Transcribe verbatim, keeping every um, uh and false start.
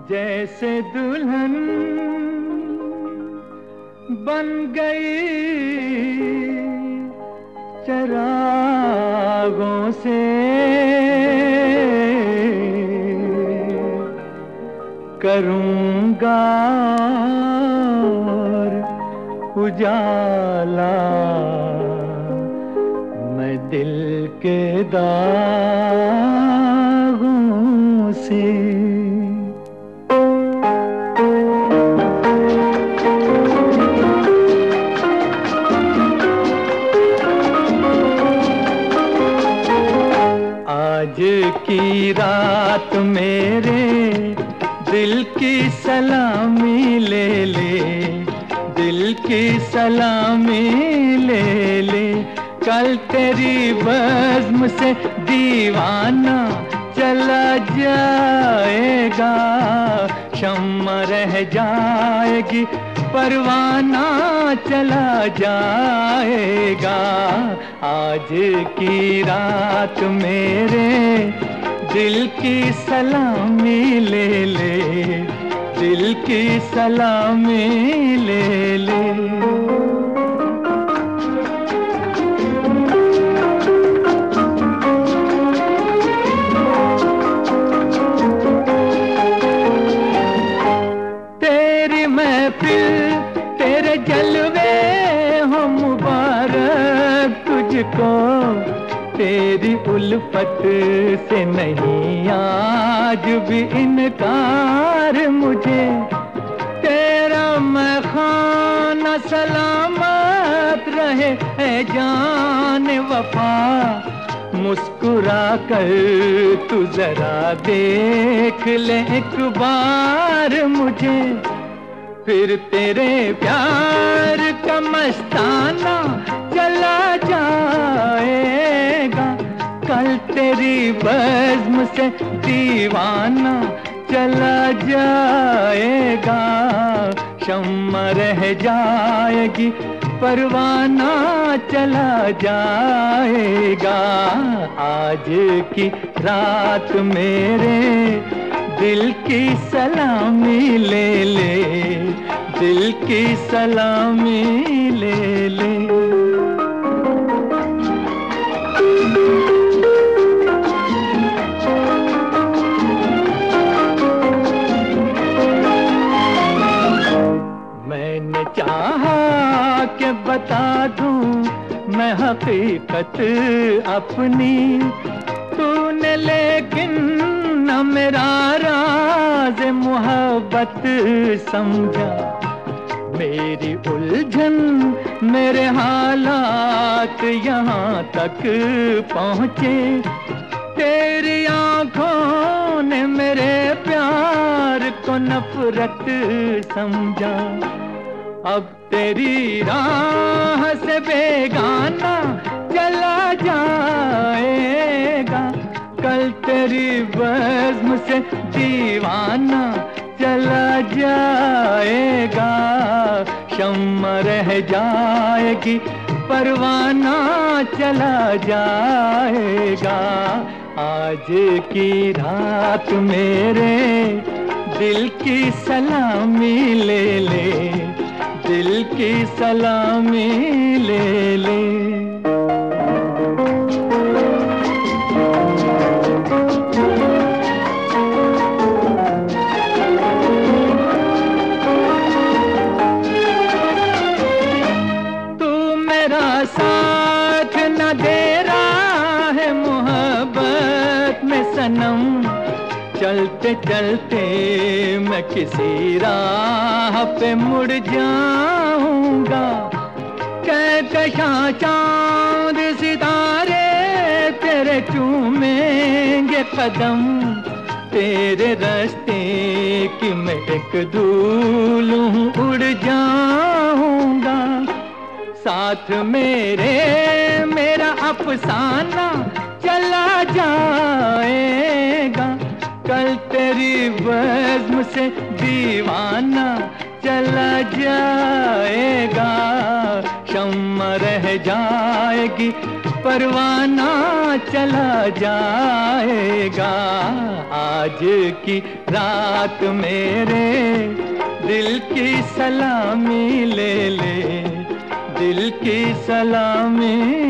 जैसे दुल्हन बन गई चरागों से, करूँगा उजाला मैं दिल के दागों से। आज की रात मेरे दिल की सलामी ले ले, दिल की सलामी ले ले। कल तेरी बज़्म से दीवाना चला जाएगा, शम्मा रह जाएगी परवाना चला जाएगा। आज की रात मेरे दिल की सलामी ले ले, दिल की सलामी ले ले। तेरी महफिल तेरे जलवे हो मुबारक तुझको, तेरी उल्फत से नहीं आज भी इनकार मुझे। तेरा मैं खाना सलामत रहे ऐ जान वफा, मुस्कुरा कर तू जरा देख ले एक बार मुझे। फिर तेरे प्यार का मस्ताना चला जाएगा, कल तेरी बज़्म से दीवाना चला जाएगा। शम्मा रह जाएगी परवाना चला जाएगा। आज की रात मेरे दिल की सलामी ले ले, दिल की सलामी ले ले। मैंने चाहा कि बता दूं मैं हकीकत अपनी, तूने लेकिन न मेरा राज मोहब्बत समझा। मेरी उलझन मेरे हालात यहाँ तक पहुँचे, तेरी आँखों ने मेरे प्यार को नफरत समझा। अब तेरी राह से बेगाना चला जाएगा, कल तेरी बज़्म से दीवाना चला जाएगा। शम्मा रह जाएगी परवाना चला जाएगा। आज की रात मेरे दिल की सलामी ले ले, दिल की सलामी ले ले। तू मेरा साथ न दे रहा है मोहब्बत में सनम, चलते चलते मैं किसी राह पे मुड़ जाऊंगा। कहकशां चांद सितारे तेरे चूमेंगे कदम, तेरे रास्ते की मैं एक धूल हूँ उड़ जाऊंगा। साथ मेरे मेरा अफसाना चला जाएगा, कल तेरी बज़्म से दीवाना चला जाएगा। शम्मा रह जाएगी परवाना चला जाएगा। आज की रात मेरे दिल की सलामी ले ले, दिल की सलामी